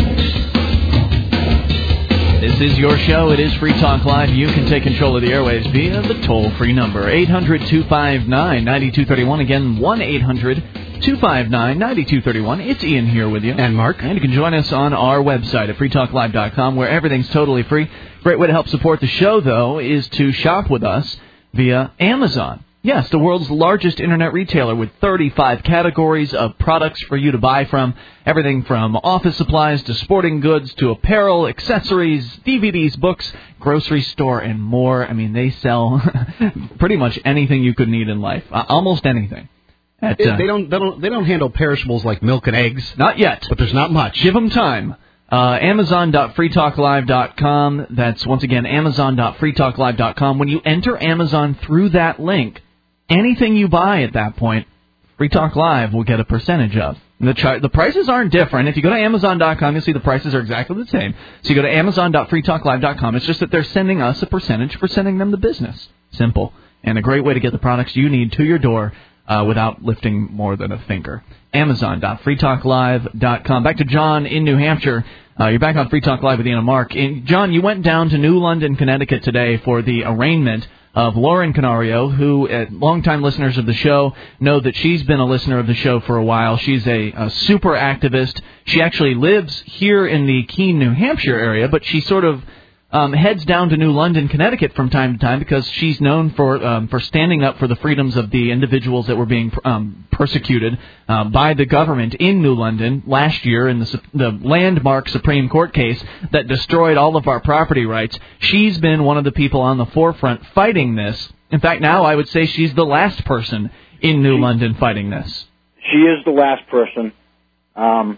This is your show. It is Free Talk Live. You can take control of the airwaves via the toll-free number, eight hundred two five nine nine two three one. Again, one eight hundred two five nine nine two three one. It's Ian here with you. And Mark. And you can join us on our website at free talk live dot com, where everything's totally free. Great way to help support the show, though, is to shop with us via Amazon. Yes, the world's largest internet retailer with thirty-five categories of products for you to buy from. Everything from office supplies to sporting goods to apparel, accessories, D V Ds, books, grocery store, and more. I mean, they sell pretty much anything you could need in life. Uh, almost anything. At, uh, they don't. They don't. They don't handle perishables like milk and eggs. Not yet, but there's not much. Give them time. Uh, Amazon dot free talk live dot com. That's once again Amazon dot free talk live dot com. When you enter Amazon through that link, anything you buy at that point, Free Talk Live will get a percentage of. The char- the prices aren't different. If you go to Amazon dot com, you'll see the prices are exactly the same. So you go to Amazon dot free talk live dot com. It's just that they're sending us a percentage for sending them the business. Simple. And a great way to get the products you need to your door uh, without lifting more than a finger. Amazon dot free talk live dot com. Back to John in New Hampshire. Uh, you're back on Free Talk Live with Ian and Mark. And John, you went down to New London, Connecticut today for the arraignment of Lauren Canario, who, uh, longtime listeners of the show, know that she's been a listener of the show for a while. She's a, a super activist. She actually lives here in the Keene, New Hampshire area, but she sort of um, heads down to New London, Connecticut from time to time because she's known for um, for standing up for the freedoms of the individuals that were being um, persecuted uh, by the government in New London last year in the, the landmark Supreme Court case that destroyed all of our property rights. She's been one of the people on the forefront fighting this. In fact, now I would say she's the last person in New London fighting this. She is the last person. Um,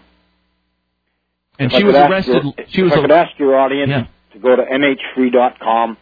and she was arrested. Your, she was if I could ask your audience yeah. to go to m h free dot com,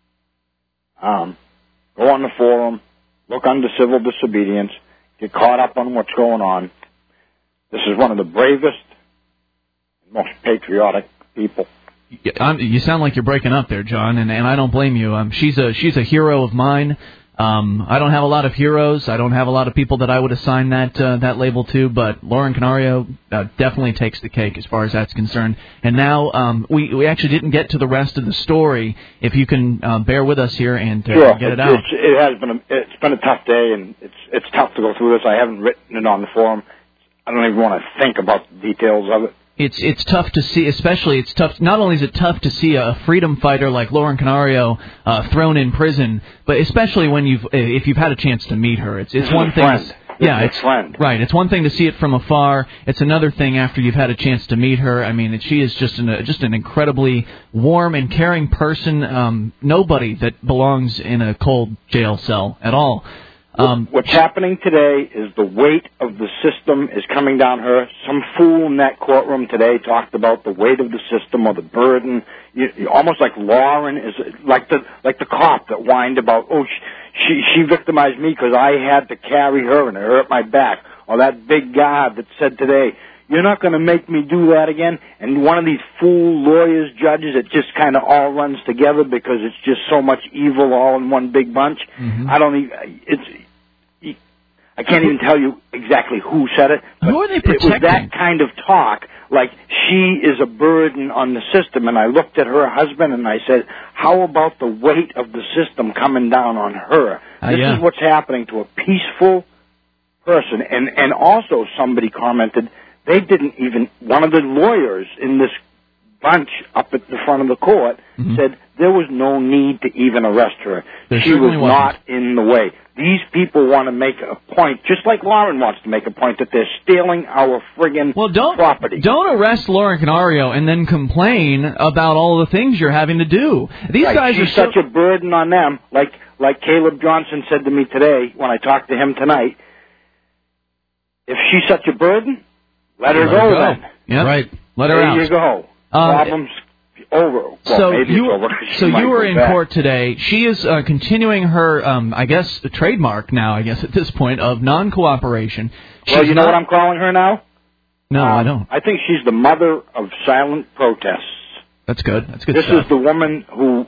um, go on the forum, look under civil disobedience, get caught up on what's going on. This is one of the bravest, most patriotic people. I'm, you sound like you're breaking up there, John, and, and I don't blame you. Um, she's a she's a hero of mine. Um, I don't have a lot of heroes. I don't have a lot of people that I would assign that uh, that label to, but Lauren Canario uh, definitely takes the cake as far as that's concerned. And now um, we we actually didn't get to the rest of the story. If you can uh, bear with us here and uh, sure. get it it's, out. It's, it has been a, it's been a tough day, and it's it's tough to go through this. I haven't written it on the forum. I don't even want to think about the details of it. It's it's tough to see, especially it's tough. Not only is it tough to see a freedom fighter like Lauren Canario uh, thrown in prison, but especially when you've if you've had a chance to meet her, it's it's This is one a thing. friend. To, This yeah, is a it's friend. right. It's one thing to see it from afar. It's another thing after you've had a chance to meet her. I mean, she is just an just an incredibly warm and caring person. Um, nobody that belongs in a cold jail cell at all. Um, What's happening today is the weight of the system is coming down her. Some fool in that courtroom today talked about the weight of the system or the burden. You, you, almost like Lauren is like the like the cop that whined about, oh, she she, she victimized me because I had to carry her and it hurt my back. Or that big guy that said today, you're not going to make me do that again. And one of these fool lawyers, judges, it just kind of all runs together because it's just so much evil all in one big bunch. Mm-hmm. I don't even. It's. I can't even tell you exactly who said it. But who are they it was protecting? that kind of talk, like she is a burden on the system. And I looked at her husband and I said, how about the weight of the system coming down on her? Uh, this yeah. is what's happening to a peaceful person. And, and also somebody commented, they didn't even, one of the lawyers in this bunch up at the front of the court mm-hmm. said there was no need to even arrest her. There she was certainly wasn't. not in the way. These people want to make a point, just like Lauren wants to make a point, that they're stealing our friggin' well, don't, property. Don't arrest Lauren Canario and then complain about all the things you're having to do. These right. guys She's are so... such a burden on them. Like like Caleb Johnson said to me today when I talked to him tonight, if she's such a burden, let her Let go, her go. then. Yep. Right. Let her there out. you go. Um, Problems over. Well, so maybe you, it's over. She so might you were go in back. court today. She is uh, continuing her, um, I guess, trademark now, I guess, at this point, of non-cooperation. Well, She's you know not- what I'm calling her now? No, Um, I don't. I think she's the mother of silent protests. That's good. That's good This stuff. is the woman who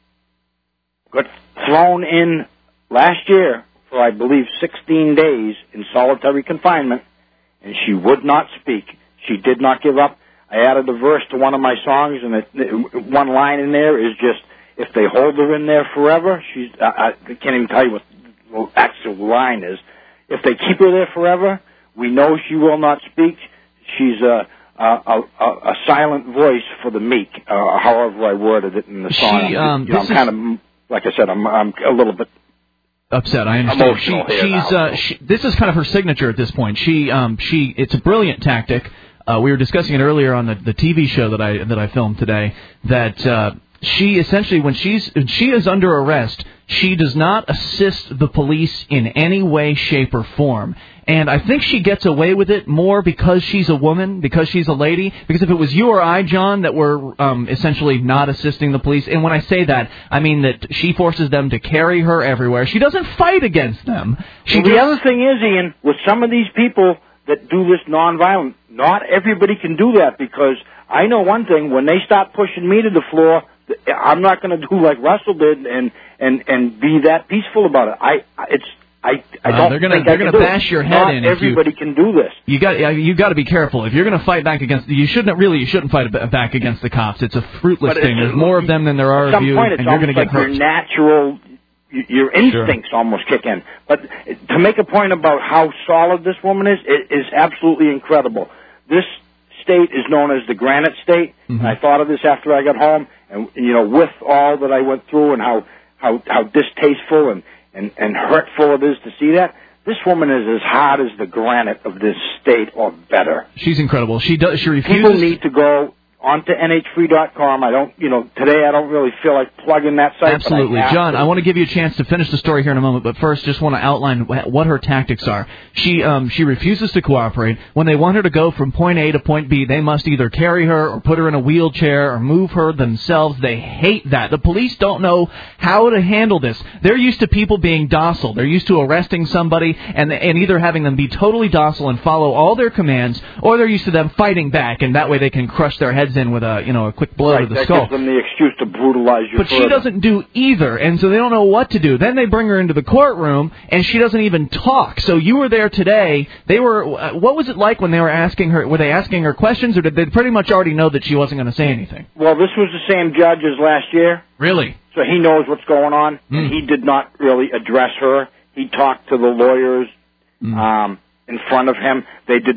got thrown in last year for, I believe, sixteen days in solitary confinement, and she would not speak. She did not give up. I added a verse to one of my songs, and it, it, one line in there is just, if they hold her in there forever, she's, I, I can't even tell you what the actual line is. If they keep her there forever, we know she will not speak. She's a, a, a, a silent voice for the meek, uh, however I worded it in the song. She, um, you know, this I'm kind of, like I said, I'm, I'm a little bit upset. I understand. emotional she, here she's now. uh, she, this is kind of her signature at this point. She um she it's a brilliant tactic. Uh, we were discussing it earlier on the, the T V show that I that I filmed today. That uh, she essentially, when she's when she is under arrest, she does not assist the police in any way, shape, or form. And I think she gets away with it more because she's a woman, because she's a lady. Because if it was you or I, John, that were um, essentially not assisting the police, and when I say that, I mean that she forces them to carry her everywhere. She doesn't fight against them. She well, the just- other thing is, Ian, with some of these people that do this nonviolent, not everybody can do that, because I know one thing, when they start pushing me to the floor, I'm not going to do like Russell did and and and be that peaceful about it. I it's I I Uh, don't they're gonna think they're I can gonna do bash it. your head Not in. if you- everybody can do this. You got you got to be careful if you're going to fight back against. You shouldn't really. You shouldn't fight ba- back against the cops. It's a fruitless But thing. it's- There's more of them than there are At of some you, point, it's and you're going almost to get like hurt. your natural, y- your instincts almost kick in. But to make a point about how solid this woman is, it is absolutely incredible. This state is known as the Granite State, Mm-hmm. and I thought of this after I got home, and you know, with all that I went through and how how how distasteful and and and hurtful it is to see that. This woman is as hard as the granite of this state, or better. She's incredible. She does. She refuses. People need to go onto N H free dot com. I don't, you know, today I don't really feel like plugging that site. Absolutely. But I have John, to. I want to give you a chance to finish the story here in a moment, but first just want to outline wh- what her tactics are. She um, she refuses to cooperate. When they want her to go from point A to point B, they must either carry her or put her in a wheelchair or move her themselves. They hate that. The police don't know how to handle this. They're used to people being docile. They're used to arresting somebody and and either having them be totally docile and follow all their commands, or they're used to them fighting back, and that way they can crush their heads in with a you know a quick blow right, to the that skull. gives them the excuse to brutalize you But she further. doesn't do either, and so they don't know what to do. Then they bring her into the courtroom, and she doesn't even talk. So you were there today. They were. Uh, what was it like when they were asking her? Were they asking her questions, or did they pretty much already know that she wasn't going to say anything? Well, this was the same judge as last year. Really? So he knows what's going on, Mm. and he did not really address her. He talked to the lawyers Mm. um, in front of him. They did not.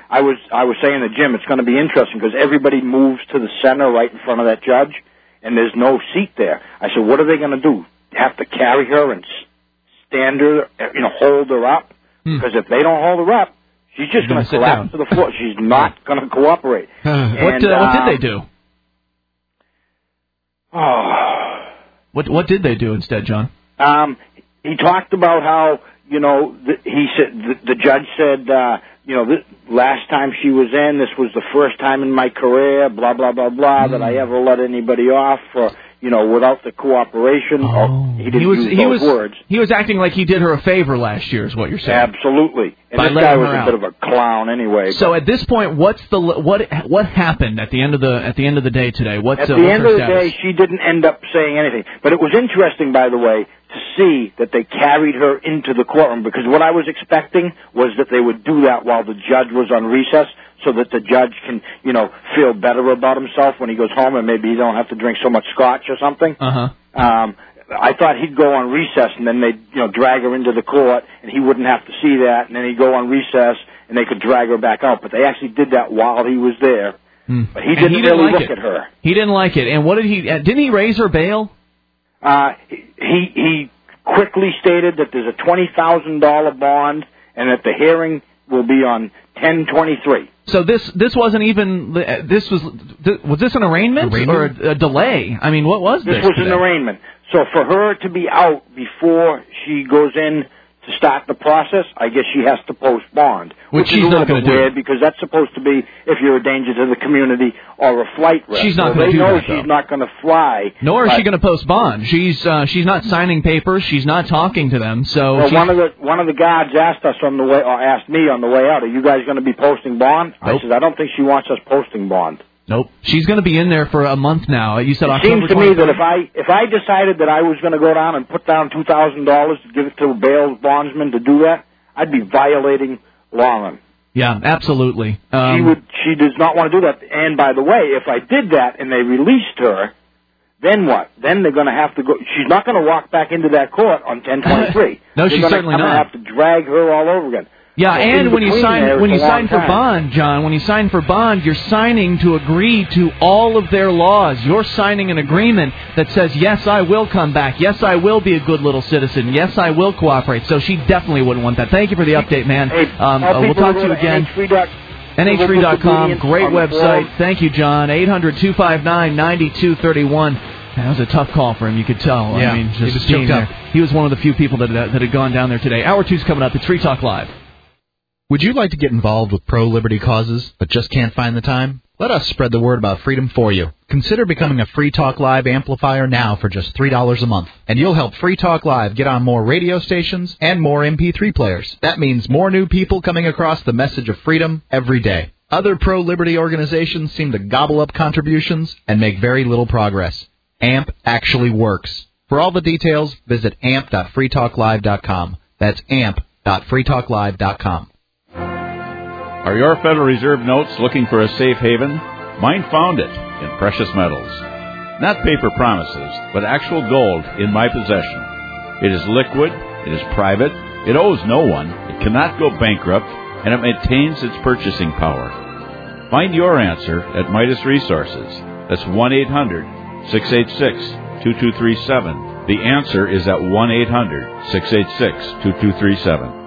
I was I was saying to Jim, it's going to be interesting because everybody moves to the center right in front of that judge, and there's no seat there. I said, what are they going to do? Have to carry her and stand her, you know, hold her up? Because hmm. if they don't hold her up, she's just going to collapse to the floor. She's not going to cooperate. what and, uh, what um, did they do? Oh. What what did they do instead, John? Um, he talked about how, you know, the, he said the, the judge said, uh, you know, this, last time she was in, this was the first time in my career, blah blah blah blah, mm. that I ever let anybody off for, you know, without the cooperation. Oh. Or he didn't he was, use he those was, words. He was acting like he did her a favor last year, is what you're saying. Absolutely. And By this guy was her a out. bit of a clown anyway. So at this point, what's the what what happened at the end of the at the end of the day today? What's At uh, the what's end her of the status? day, she didn't end up saying anything. But it was interesting, by the way, to see that they carried her into the courtroom, because what I was expecting was that they would do that while the judge was on recess, so that the judge can, you know, feel better about himself when he goes home, and maybe he don't have to drink so much scotch or something. Uh-huh. Um, I thought he'd go on recess, and then they'd, you know, drag her into the court, and he wouldn't have to see that, and then he'd go on recess, and they could drag her back out. But they actually did that while he was there. Hmm. But he didn't, he didn't really like look it. at her. He didn't like it. And what did he? Uh, didn't he raise her bail? Uh, he he quickly stated that there's a twenty thousand dollar bond, and that the hearing will be on ten twenty-three. So this this wasn't even this was was this an arraignment, arraignment? or a, a delay? I mean, what was this? This was today? an arraignment. So for her to be out before she goes in to start the process, I guess she has to post bond, which, which she's is a little not going bit to do. weird because that's supposed to be if you're a danger to the community or a flight risk. She's not well, going to they do know that. She's though. not going to fly. Nor is but, she going to post bond. She's uh, she's not signing papers. She's not talking to them. So well, she's... one of the one of the guards asked us on the way, or asked me on the way out, "Are you guys going to be posting bond?" Nope. I said, "I don't think she wants us posting bond." Nope. She's going to be in there for a month now. You said it October seems to me that if I if I decided that I was going to go down and put down two thousand dollars to give it to a bail bondsman to do that, I'd be violating law. Yeah, absolutely. Um, she would. She does not want to do that. And by the way, if I did that and they released her, then what? Then they're going to have to go. She's not going to walk back into that court on ten twenty-three. No, they're she's gonna, certainly I'm not. going to have to drag her all over again. Yeah, so and when you sign there, when you sign for time. bond, John, when you sign for bond, you're signing to agree to all of their laws. You're signing an agreement that says, yes, I will come back. Yes, I will be a good little citizen. Yes, I will cooperate. So she definitely wouldn't want that. Thank you for the update, man. Hey, um, uh, we'll talk to you again. N H three dot com, great website. Thank you, John. eight hundred two five nine nine two three one. That was a tough call for him, you could tell. Yeah, I mean, just he was being choked up. there. He was one of the few people that, that had gone down there today. Hour two's coming up. It's Free Talk Live. Would you like to get involved with pro-liberty causes, but just can't find the time? Let us spread the word about freedom for you. Consider becoming a Free Talk Live amplifier now for just three dollars a month. And you'll help Free Talk Live get on more radio stations and more M P three players. That means more new people coming across the message of freedom every day. Other pro-liberty organizations seem to gobble up contributions and make very little progress. A M P actually works. For all the details, visit amp dot free talk live dot com. That's amp dot free talk live dot com. Are your Federal Reserve notes looking for a safe haven? Mine found it in precious metals. Not paper promises, but actual gold in my possession. It is liquid, it is private, it owes no one, it cannot go bankrupt, and it maintains its purchasing power. Find your answer at Midas Resources. That's one eight hundred six eight six two two three seven. The answer is at one eight hundred six eight six two two three seven.